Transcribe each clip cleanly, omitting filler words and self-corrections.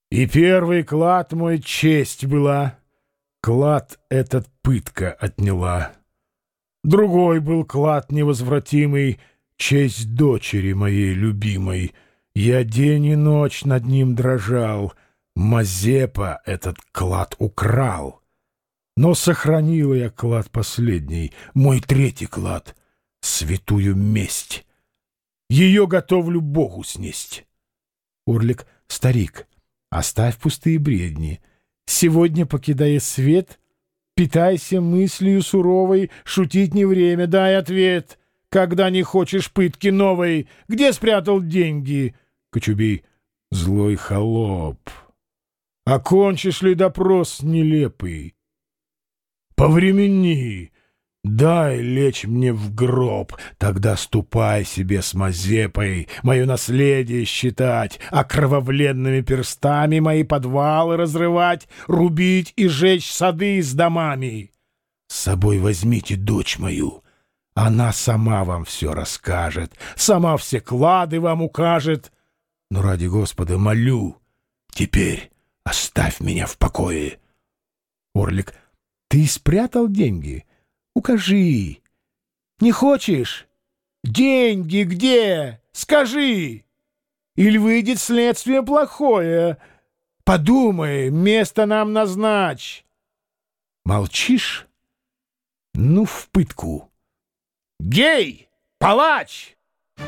И первый клад мой честь была, клад этот пытка отняла. Другой был клад невозвратимый, честь дочери моей любимой. Я день и ночь над ним дрожал, Мазепа этот клад украл. Но сохранила я клад последний, мой третий клад, святую месть. Ее готовлю Богу снесть. Орлик, старик, оставь пустые бредни. Сегодня, покидая свет, питайся мыслью суровой, шутить не время, дай ответ. Когда не хочешь пытки новой, где спрятал деньги? Кочубей, злой холоп, окончишь ли допрос нелепый? Повремени, дай лечь мне в гроб, тогда ступай себе с Мазепой, мое наследие считать, окровавленными перстами мои подвалы разрывать, рубить и жечь сады с домами. С собой возьмите дочь мою, она сама вам все расскажет, сама все клады вам укажет. Но ради Господа молю, теперь оставь меня в покое. Орлик, ты спрятал деньги? Укажи. Не хочешь? Деньги где? Скажи. Или выйдет следствие плохое. Подумай, место нам назначь. Молчишь? Ну, в пытку. Гей! Палач!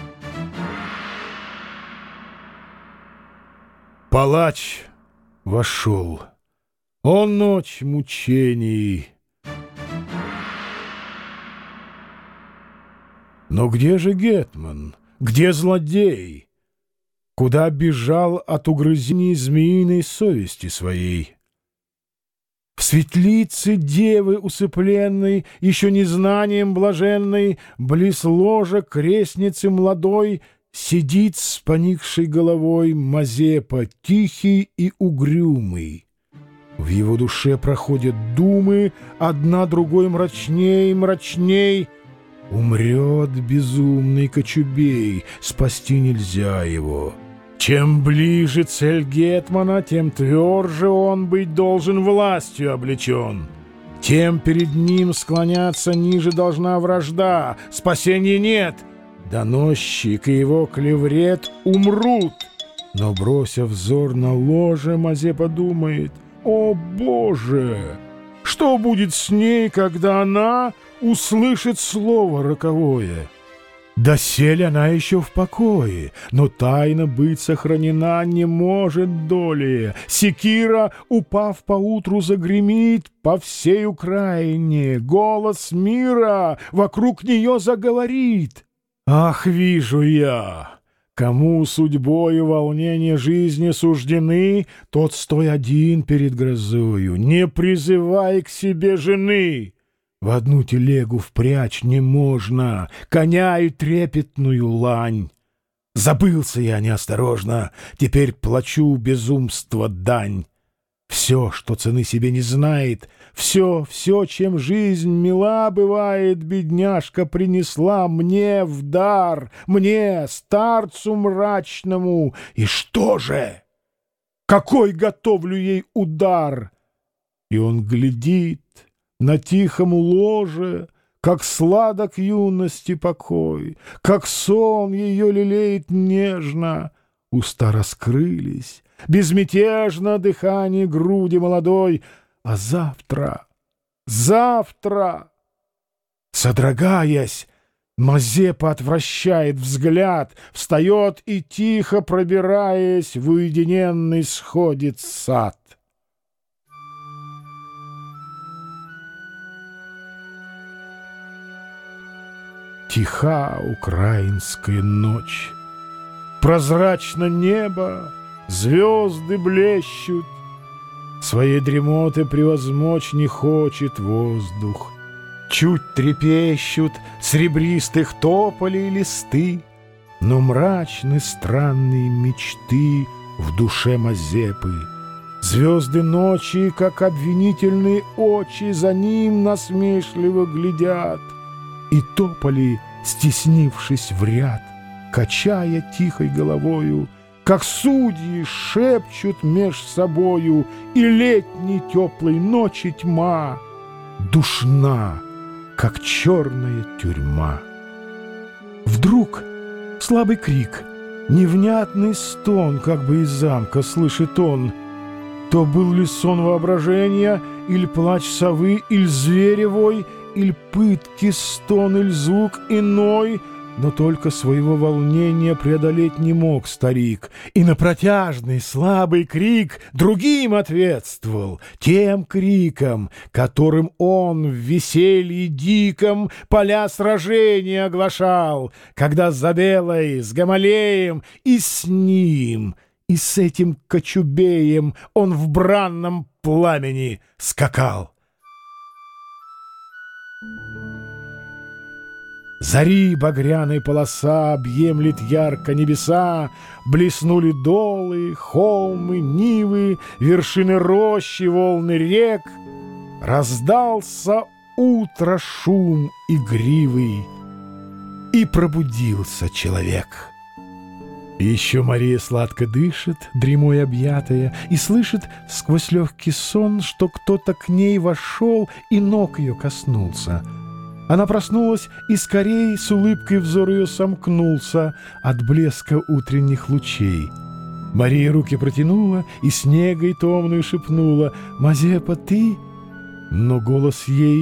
Палач вошел. О, ночь мучений! Но где же гетман? Где злодей? Куда бежал от угрызений змеиной совести своей? В светлице девы усыпленной, еще незнанием блаженной, близ ложа крестницы молодой, сидит с поникшей головой Мазепа, тихий и угрюмый. В его душе проходят думы, одна другой мрачней, мрачней. Умрет безумный Кочубей, спасти нельзя его. Чем ближе цель гетмана, тем тверже он быть должен властью облечен. Тем перед ним склоняться ниже должна вражда, спасения нет. Доносчик и его клеврет умрут. Но, бросив взор на ложе, Мазепа думает: «О, Боже! Что будет с ней, когда она услышит слово роковое?» Доселе она еще в покое, но тайна быть сохранена не может доли. Секира, упав поутру, загремит по всей Украине. Голос мира вокруг нее заговорит. Ах, вижу я! Кому судьбою волнения жизни суждены, тот стой один перед грозою, не призывай к себе жены. В одну телегу впрячь не можно коня и трепетную лань. Забылся я неосторожно, теперь плачу безумство дань. Все, что цены себе не знает, все, чем жизнь мила бывает, бедняжка принесла мне в дар, мне, старцу мрачному. И что же? Какой готовлю ей удар? И он глядит на тихом ложе, как сладок юности покой, как сон ее лелеет нежно. Уста раскрылись, безмятежно дыхание груди молодой. А завтра, содрогаясь, Мазепа отвращает взгляд, встает и, тихо пробираясь, в уединенный сходит сад. Тиха украинская ночь, прозрачно небо, звезды блещут. Своей дремоты превозмочь не хочет воздух. Чуть трепещут серебристых тополей листы, но мрачны странные мечты в душе Мазепы. Звезды ночи, как обвинительные очи, за ним насмешливо глядят. И тополи, стеснившись в ряд, качая тихой головою, как судьи шепчут меж собою, и летней теплой ночи тьма душна, как черная тюрьма. Вдруг слабый крик, невнятный стон, как бы из замка слышит он. То был ли сон воображения, или плач совы, или зверевой, или пытки стон, или звук иной, но только своего волнения преодолеть не мог старик, и на протяжный слабый крик другим ответствовал, тем криком, которым он в веселье диком поля сражения оглашал, когда с Забелой, с Гамалеем и с ним, и с этим кочубеем он в бранном пламени скакал. Зари багряной полоса объемлет ярко небеса, блеснули долы, холмы, нивы, вершины рощи, волны рек. Раздался утро шум игривый, и пробудился человек. Еще Мария сладко дышит, дремой объятая, и слышит сквозь легкий сон, что кто-то к ней вошел и ног ее коснулся. Она проснулась, и скорей с улыбкой взор ее сомкнулся от блеска утренних лучей. Мария руки протянула и снегой томную шепнула: «Мазепа, ты?» Но голос ей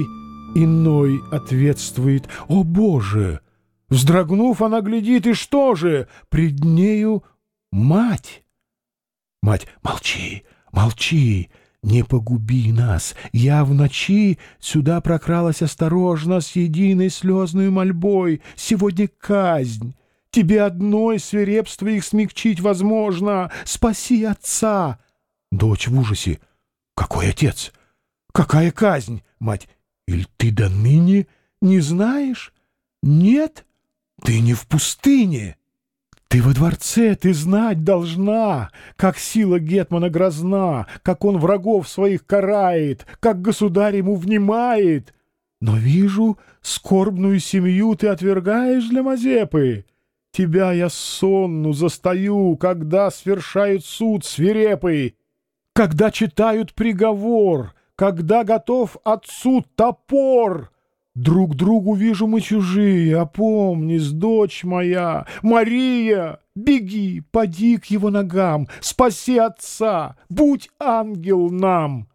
иной ответствует: «О, Боже!» Вздрогнув, она глядит, и что же? Пред нею мать. Мать: «Молчи, молчи! Не погуби нас! Я в ночи сюда прокралась осторожно с единой слезной мольбой. Сегодня казнь. Тебе одной свирепство их смягчить возможно. Спаси отца!» Дочь в ужасе: «Какой отец? Какая казнь?» Мать: «Иль ты до ныне не знаешь? Нет? Ты не в пустыне. Ты во дворце, ты знать должна, как сила гетмана грозна, как он врагов своих карает, как государь ему внимает. Но вижу, скорбную семью ты отвергаешь для Мазепы. Тебя я сонну застаю, когда свершают суд свирепый, когда читают приговор, когда готов отцу топор. Друг другу вижу мы чужие, опомнись, дочь моя, Мария, беги, поди к его ногам, спаси отца, будь ангел нам.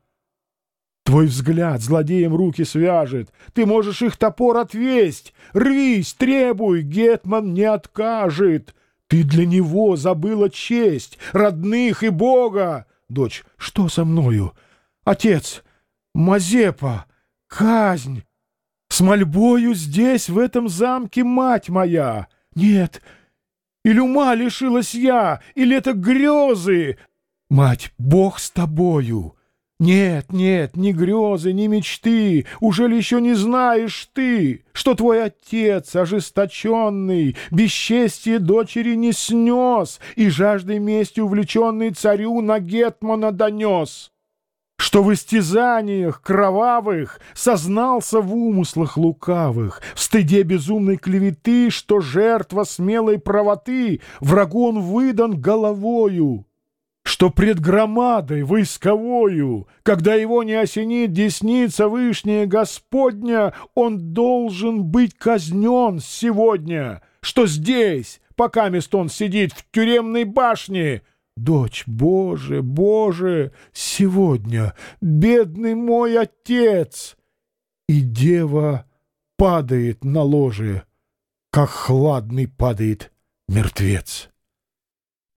Твой взгляд злодеям руки свяжет, ты можешь их топор отвесть, рвись, требуй, гетман не откажет. Ты для него забыла честь, родных и Бога. Дочь: «Что со мною? Отец, Мазепа, казнь. С мольбою здесь, в этом замке, мать моя. Нет, или ума лишилась я, или это грезы. Мать, Бог с тобою. Нет, нет, ни грезы, ни мечты. Ужели еще не знаешь ты, что твой отец, ожесточенный, бесчестие дочери не снес и жаждой мести увлеченный царю на гетмана донес? Что в истязаниях кровавых сознался в умыслах лукавых, в стыде безумной клеветы, что жертва смелой правоты, врагу он выдан головою, что пред громадой войсковою, когда его не осенит десница вышняя Господня, он должен быть казнен сегодня, что здесь, покамест он сидит в тюремной башне. Дочь, Боже, Боже, сегодня, бедный мой отец!» И дева падает на ложе, как хладный падает мертвец.